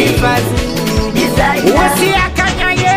Fazi usiakanyage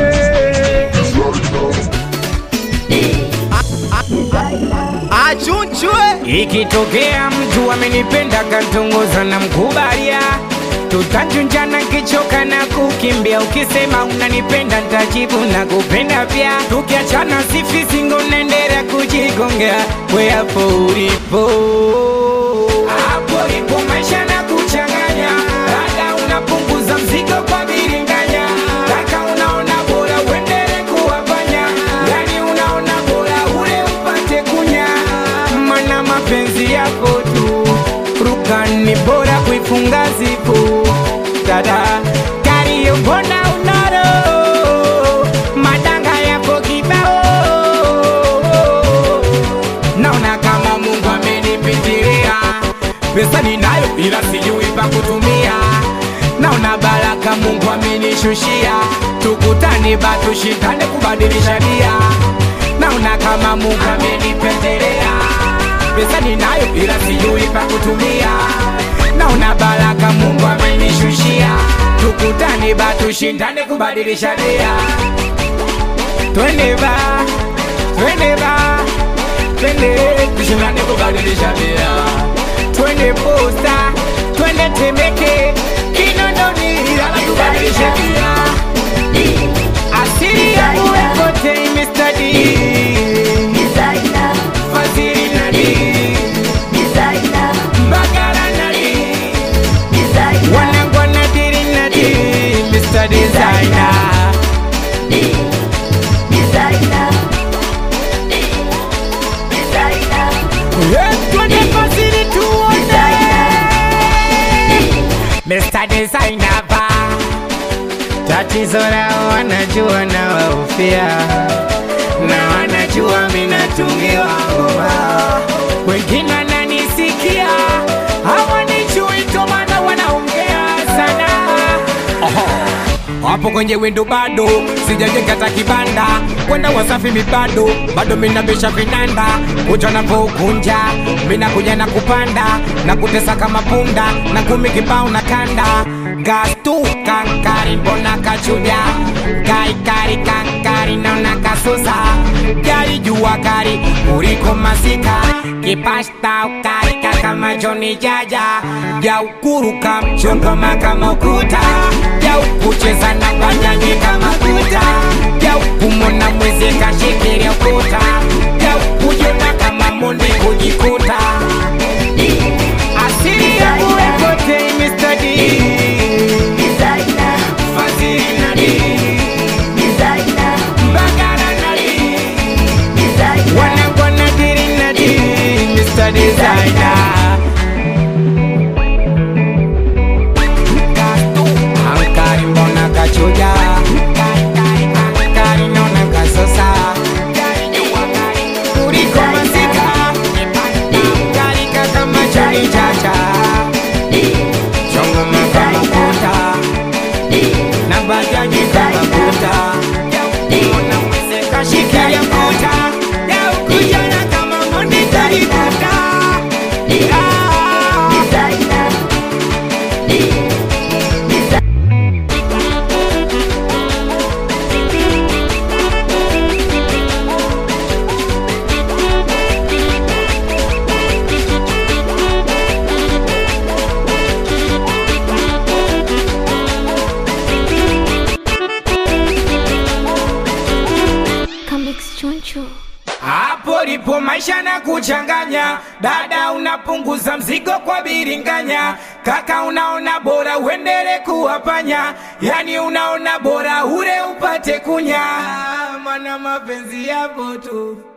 achunchwe. Ikitokea mtu amenipenda kantongoza na mkubalia, tutajunjana kichoka na kukimbia. Ukisema unanipenda nitajibu na kupenda pia. Tukiachana sifi singo naendelea kujigongea. We hapo ulipo, hapo ulipo maisha na kuchanganya. Dada unapunguza mzigo kwa biringanya. Kaka unaona bora uendelee kuwafanya. Yani unaona bora ule upate kunya. Mana mapenzi yako tu rukani bora kuifunga zipu. Dada kariyo mbona unaro madanga yapo kibao. Naona kama Mungu amenipitilia. Pesa ninayo ila sijui pa kutumia. Naona baraka Mungu amenishushia. Tukutane batu shindane kubadilisha dia. Naona kama Mungu amenipendelea. Pesa ninayo ila sijui pa kutumia. Naona baraka Mungu amenishushia. Tukutane batu shindane kubadilisha dia. Twende ba, twende ba, twende tushindane kubadilisha dia. Twende Posta, twende Temeke, Kinondoni ala kubadilisha dia. Asili yangu ekote Mr. D Fazili nadi Mbagala nadi Wanangwa nadiri nadi Mr. Designer. Twende Fazili tuone Mr. Designer ba. Tatizo lao wanajua na waufia, na wanajua minatungiwa ngoma. Wengine wananisikia hawanijui ndo maana wanaongea sana. Hapo kwenye window bado sijajenga hata kibanda. Kwenda Wasafi mibado bado minabisha vinanda. Kuja na pokunja mina kuja na kupanda na kutesa kama punda na kumi kibao na kanda. Gastu kankari mbona kachuja. Kai kari kankari naona kasusa. Jari jua kari uriko masika. Kipasta ukari kama Johnny Jaja. Ya ukuruka mchongoma kama ukuta. Ya ukucheza na banyanyi kama kuta. Ya ukumona mwezi kashikiri ukuta. Ya ukujona kama mundi kujikuta. Asili ya uwekote Mr. D Fazili nadi Mbagala nadi Wanangwa nadiri nadi Mr. Designer. Ankari mbona kachuja. Ankari naona kasosa. Kuriko masika. Ankari kama Johnny Jaja. Chongo kama kuta na bajaji kama kuta. Una mweze kashikilia kuta. Ya ukujana kama mundi kuta. Hapo lipo maisha na kuchanganya. Dada unapunguza mzigo kwa biringanya. Kaka unaona bora uendele kuwapanya. Yani unaona bora ule upate kunya. Mana mapenzi yapo tu.